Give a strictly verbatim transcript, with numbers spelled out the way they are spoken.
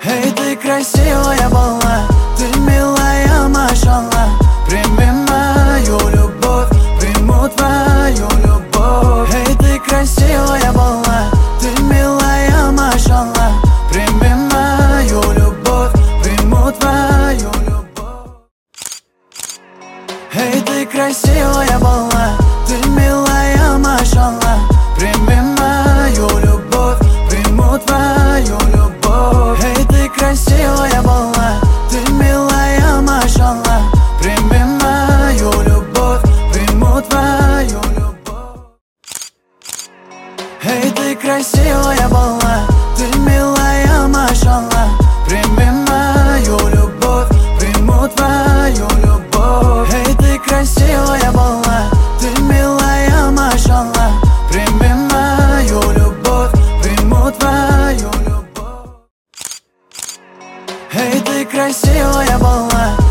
Эй, ты красивая была, ты милая, машалла. Прими мою любовь, приму твою любовь. Эй, ты красивая была, ты милая, машалла. Прими мою любовь, приму твою любовь. Эй, ты красивая была, ты милая, машалла. Прими мою любовь, приму твою любовь. Эй, ты красивая была, ты милая, машалла. Прими мою любовь, приму твою любовь. Эй, ты красивая была, ты милая, машалла. Прими мою любовь, приму твою любовь. Эй, ты красивая была, ты милая, машалла. Прими мою любовь, приму твою любовь. Эй, ты красивая была,